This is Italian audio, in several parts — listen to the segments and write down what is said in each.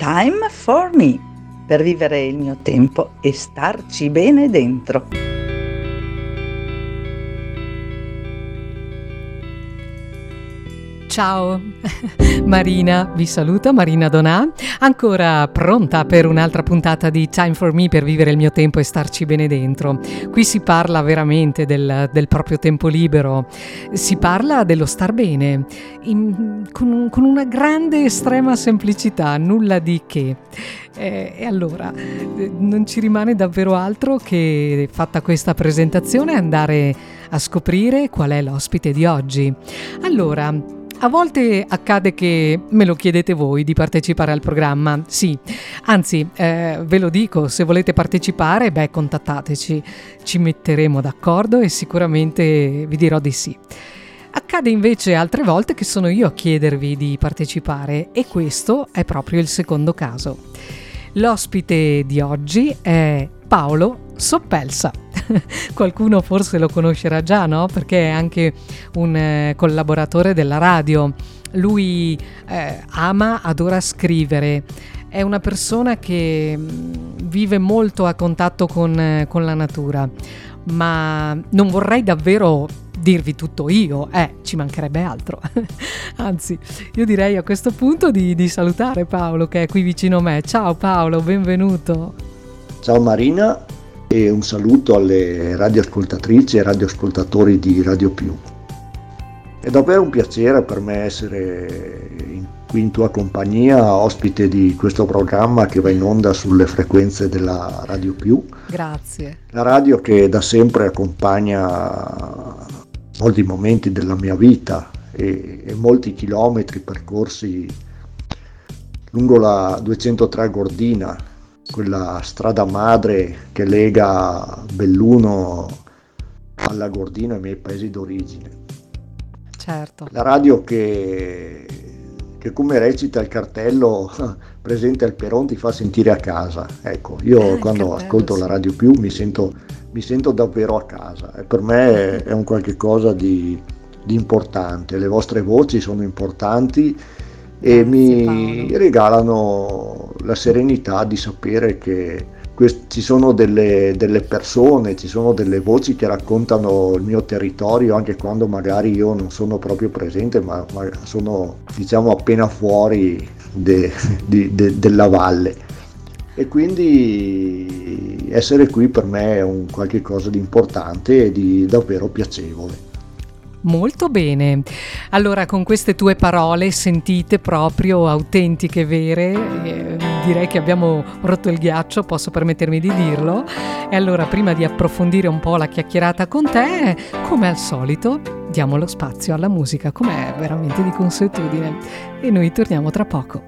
Time for me, per vivere il mio tempo e starci bene dentro. Ciao, Marina vi saluta, Marina Donà, ancora pronta per un'altra puntata di Time for Me, per vivere il mio tempo e starci bene dentro. Qui si parla veramente del proprio tempo libero, si parla dello star bene, con una grande estrema semplicità, nulla di che. E allora non ci rimane davvero altro che, fatta questa presentazione, andare a scoprire qual è l'ospite di oggi. Allora, a volte accade che me lo chiedete voi di partecipare al programma, sì, anzi ve lo dico, se volete partecipare, contattateci, ci metteremo d'accordo e sicuramente vi dirò di sì. Accade invece altre volte che sono io a chiedervi di partecipare e questo è proprio il secondo caso. L'ospite di oggi è Paolo Soppelsa. Qualcuno forse lo conoscerà già, no? Perché è anche un collaboratore della radio. Lui adora scrivere. È una persona che vive molto a contatto con la natura. Ma non vorrei davvero dirvi tutto io, ci mancherebbe altro. Anzi, io direi a questo punto di salutare Paolo, che è qui vicino a me. Ciao Paolo, benvenuto. Ciao Marina e un saluto alle radioascoltatrici e radioascoltatori di Radio Più. È davvero un piacere per me essere qui in tua compagnia, ospite di questo programma che va in onda sulle frequenze della Radio Più. Grazie. La radio che da sempre accompagna molti momenti della mia vita e molti chilometri percorsi lungo la 203 Gordina, quella strada madre che lega Belluno alla Gordina, ai miei paesi d'origine. Certo. La radio che come recita il cartello presente al Peron ti fa sentire a casa. Ecco, io quando ascolto la Radio Più mi sento davvero a casa e per me è un qualche cosa di importante. Le vostre voci sono importanti e mi regalano la serenità di sapere che ci sono delle persone, ci sono delle voci che raccontano il mio territorio anche quando magari io non sono proprio presente, ma sono, diciamo, appena fuori della valle. E quindi essere qui per me è un qualche cosa di importante e di davvero piacevole. Molto bene. Allora, con queste tue parole sentite proprio autentiche, vere, direi che abbiamo rotto il ghiaccio, posso permettermi di dirlo. E allora, prima di approfondire un po' la chiacchierata con te, come al solito, diamo lo spazio alla musica, come è veramente di consuetudine. E noi torniamo tra poco.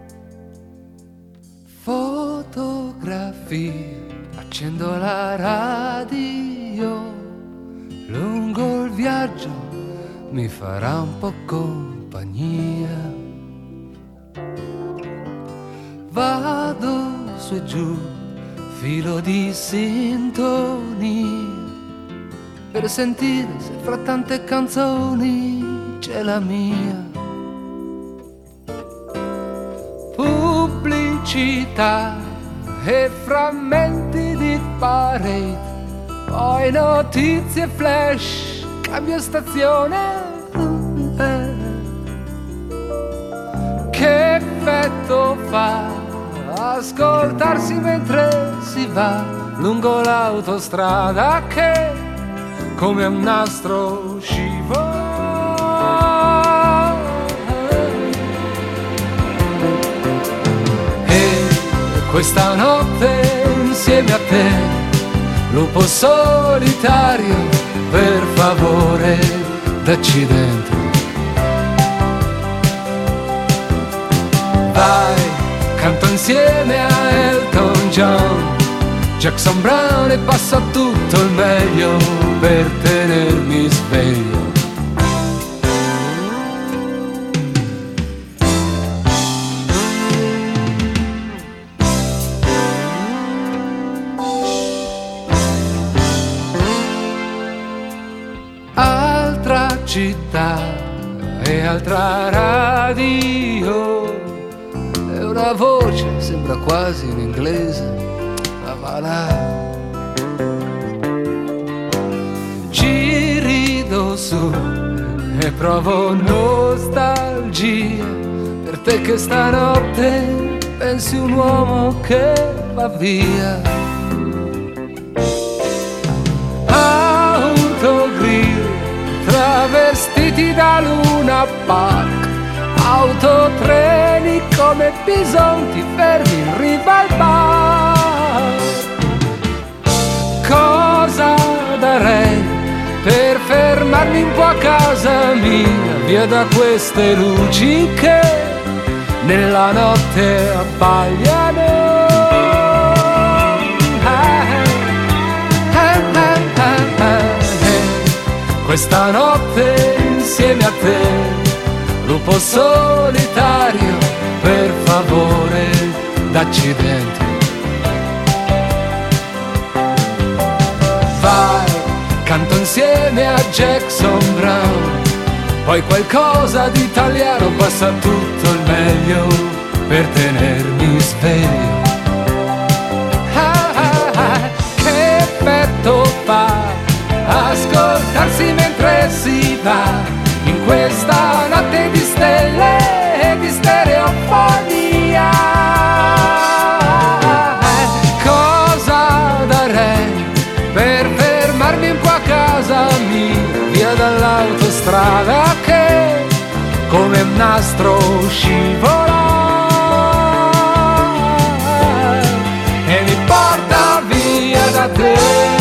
Fotografie, accendo la radio, lungo il viaggio mi farà un po' compagnia. Vado su e giù, filo di sintonia, per sentire se fra tante canzoni c'è la mia. Pubblicità e frammenti di parade, poi notizie flash, cambio stazione. Che effetto fa ascoltarsi mentre si va lungo l'autostrada che come un nastro scivola. E questa notte insieme a te, lupo solitario, per favore dacci dentro. Vai, canto insieme a Elton John, Jackson Brown e passo tutto il meglio per tenermi sveglio. Altra città e altra radio, e una voce sempre sembra quasi in inglese, ma va là. Ci rido su e provo nostalgia per te che stanotte pensi un uomo che va via. Autogrill travestiti da Luna Park, autotreni come bisonti fermi in riva al bar. Cosa darei per fermarmi un po' a casa mia, via da queste luci che nella notte abbagliano. Questa notte insieme a te, lupo solitario, per favore dacci dentro. Vai, canto insieme a Jackson Brown, poi qualcosa di italiano, passa tutto il meglio per tenermi sveglio. Che effetto fa ascoltarsi mentre si va in questa notte di stelle e di stereofonia. Cosa darei per fermarmi un po' a casa mia, via dall'autostrada che come un nastro scivola e mi porta via da te.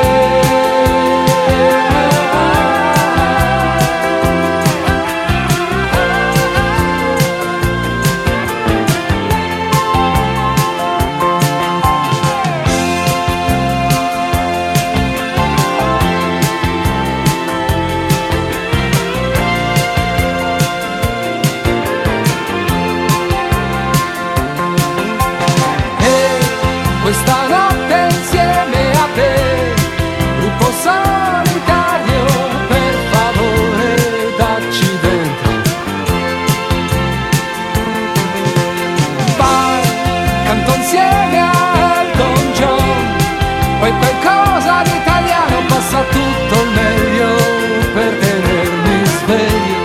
Questa notte insieme a te, lupo solitario, per favore dacci dentro. Vai, canto insieme a Elton John, poi qualcosa di italiano, passa tutto il meglio per tenermi sveglio.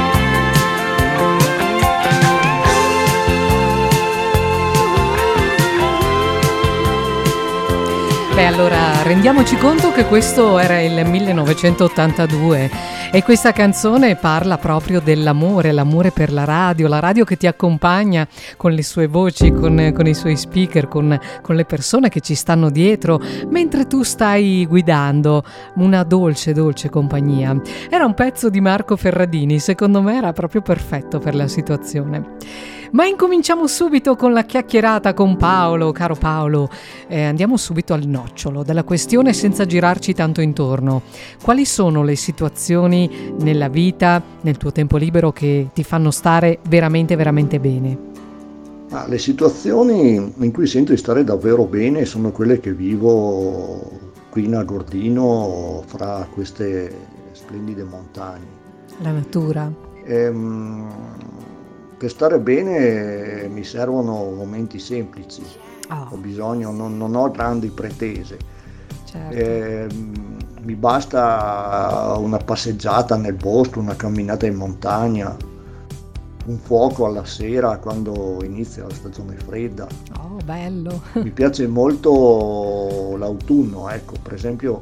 Beh, allora rendiamoci conto che questo era il 1982 e questa canzone parla proprio dell'amore, l'amore per la radio che ti accompagna con le sue voci, con i suoi speaker, con le persone che ci stanno dietro, mentre tu stai guidando, una dolce, dolce compagnia. Era un pezzo di Marco Ferradini, secondo me era proprio perfetto per la situazione. Ma incominciamo subito con la chiacchierata con Paolo, caro Paolo. Andiamo subito al nocciolo della questione senza girarci tanto intorno. Quali sono le situazioni nella vita, nel tuo tempo libero, che ti fanno stare veramente, veramente bene? Le situazioni in cui sento di stare davvero bene sono quelle che vivo qui in Agordino, fra queste splendide montagne. La natura. Per stare bene mi servono momenti semplici, ho bisogno, non ho grandi pretese. Certo. Mi basta una passeggiata nel bosco, una camminata in montagna, un fuoco alla sera quando inizia la stagione fredda. Oh, bello! Mi piace molto l'autunno, ecco, per esempio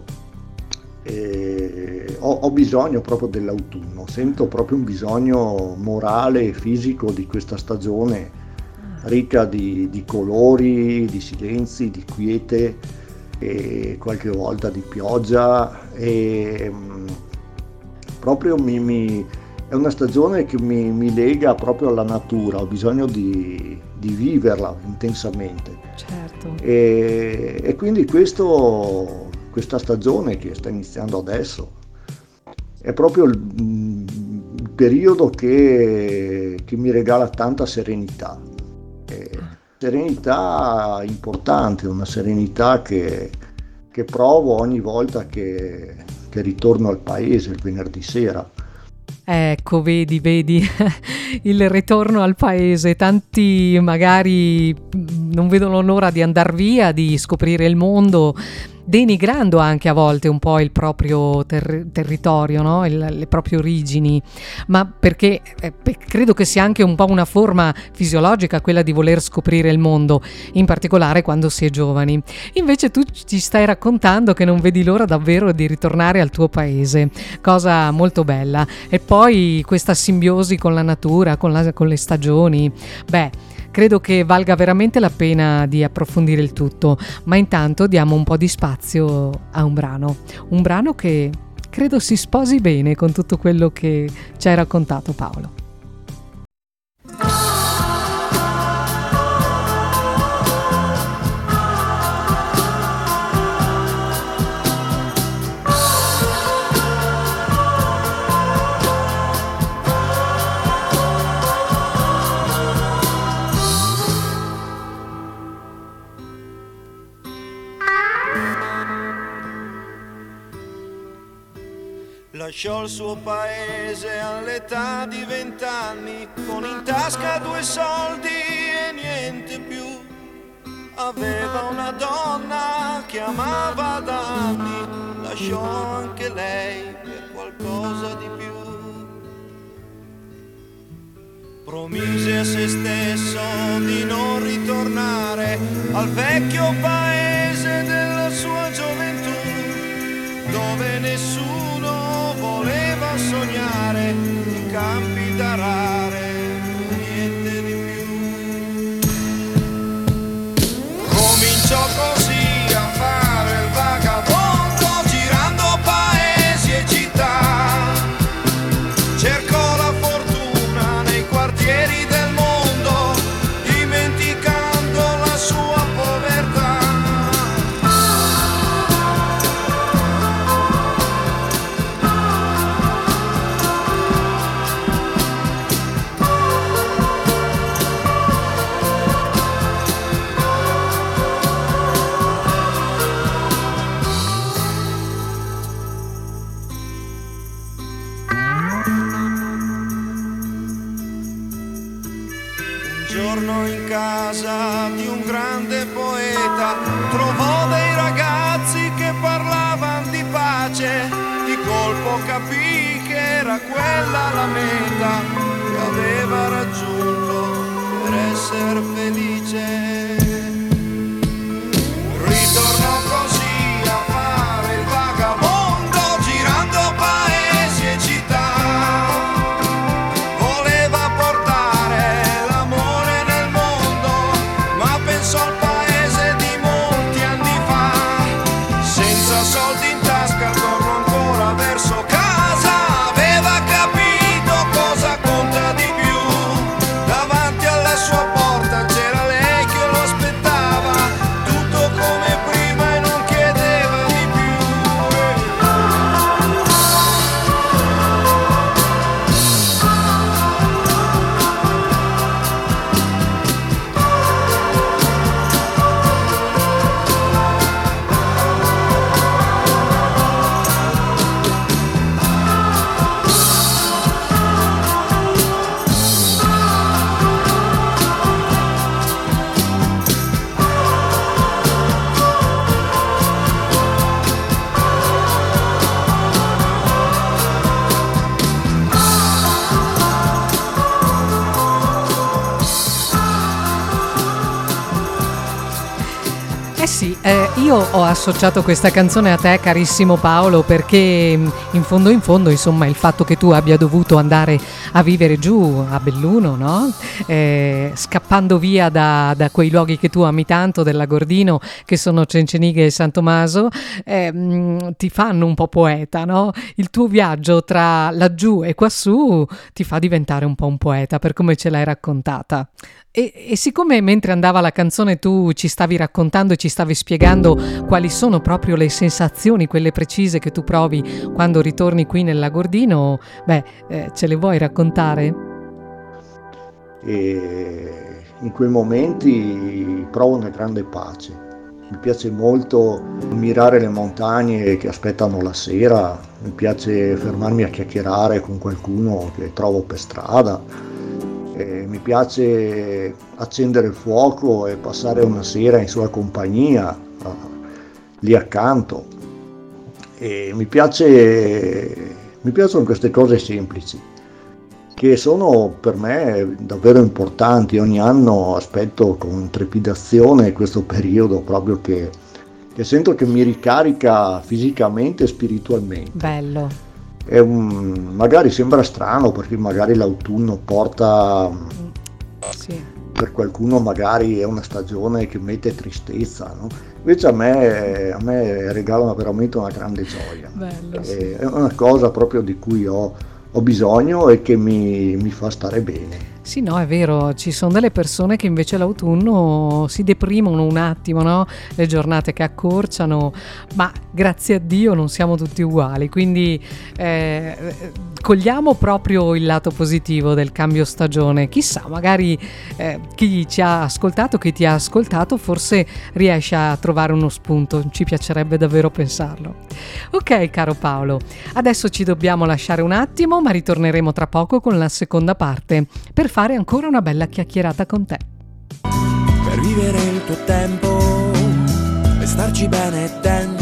ho bisogno proprio dell'autunno, sento proprio un bisogno morale e fisico di questa stagione ricca di colori, di silenzi, di quiete e qualche volta di pioggia e proprio è una stagione che mi lega proprio alla natura, ho bisogno di viverla intensamente. Certo. E quindi questa stagione che sta iniziando adesso è proprio il periodo che mi regala tanta serenità. Serenità importante, una serenità che provo ogni volta che ritorno al paese il venerdì sera. Ecco, vedi, il ritorno al paese. Tanti magari non vedono l'ora di andar via, di scoprire il mondo, denigrando anche a volte un po' il proprio territorio, no? Le proprie origini, ma perché credo che sia anche un po' una forma fisiologica quella di voler scoprire il mondo, in particolare quando si è giovani. Invece tu ci stai raccontando che non vedi l'ora davvero di ritornare al tuo paese, cosa molto bella. E poi questa simbiosi con la natura, con le stagioni, credo che valga veramente la pena di approfondire il tutto, ma intanto diamo un po' di spazio a un brano che credo si sposi bene con tutto quello che ci hai raccontato, Paolo. Lasciò il suo paese all'età di 20 anni, con in tasca 2 soldi e niente più. Aveva una donna che amava da anni, lasciò anche lei per qualcosa di più. Promise a se stesso di non ritornare al vecchio paese della sua gioventù, dove nessuno voleva sognare, in campi d'arare, niente di più. Cominciò così a fare il vagabondo, girando paesi e città. Cercò la fortuna nei quartieri del mondo, dimenticando la sua povertà. In casa di un grande poeta trovò dei ragazzi che parlavano di pace. Di colpo capì che era quella la meta che aveva raggiunto per essere felice. Ritornò così a fare il vagabondo, girando paesi e città. Al paese di molti anni fa, senza soldi in tasca, tornò ancora verso casa. Aveva capito cosa conta di più. Davanti alla sua porta c'era lei che lo aspettava, tutto come prima e non chiedeva di più. Io ho associato questa canzone a te, carissimo Paolo, perché in fondo, insomma, il fatto che tu abbia dovuto andare a vivere giù a Belluno, no? Scappando via da quei luoghi che tu ami tanto, del Lagordino, che sono Cencenighe e San Tommaso, ti fanno un po' poeta, no? Il tuo viaggio tra laggiù e quassù ti fa diventare un po' un poeta, per come ce l'hai raccontata. E siccome mentre andava la canzone tu ci stavi raccontando e ci stavi spiegando quali sono proprio le sensazioni, quelle precise che tu provi quando ritorni qui nel Lagordino, ce le vuoi raccontare? E in quei momenti provo una grande pace, mi piace molto ammirare le montagne che aspettano la sera, mi piace fermarmi a chiacchierare con qualcuno che trovo per strada, mi piace accendere il fuoco e passare una sera in sua compagnia lì accanto. E mi piacciono queste cose semplici che sono per me davvero importanti. Ogni anno aspetto con trepidazione questo periodo proprio che sento che mi ricarica fisicamente e spiritualmente. Bello. Magari sembra strano perché magari l'autunno porta, sì, per qualcuno magari è una stagione che mette tristezza, no? Invece a me regala veramente una grande gioia. Bello, sì. È una cosa proprio di cui ho bisogno e che mi fa stare bene. Sì, no, è vero, ci sono delle persone che invece l'autunno si deprimono un attimo, no? Le giornate che accorciano, ma grazie a Dio non siamo tutti uguali, quindi cogliamo proprio il lato positivo del cambio stagione. Chissà, magari chi ci ha ascoltato, chi ti ha ascoltato, forse riesce a trovare uno spunto, ci piacerebbe davvero pensarlo. Ok, caro Paolo, adesso ci dobbiamo lasciare un attimo, ma ritorneremo tra poco con la seconda parte, per fare ancora una bella chiacchierata con te. Per vivere il tuo tempo e starci bene dentro.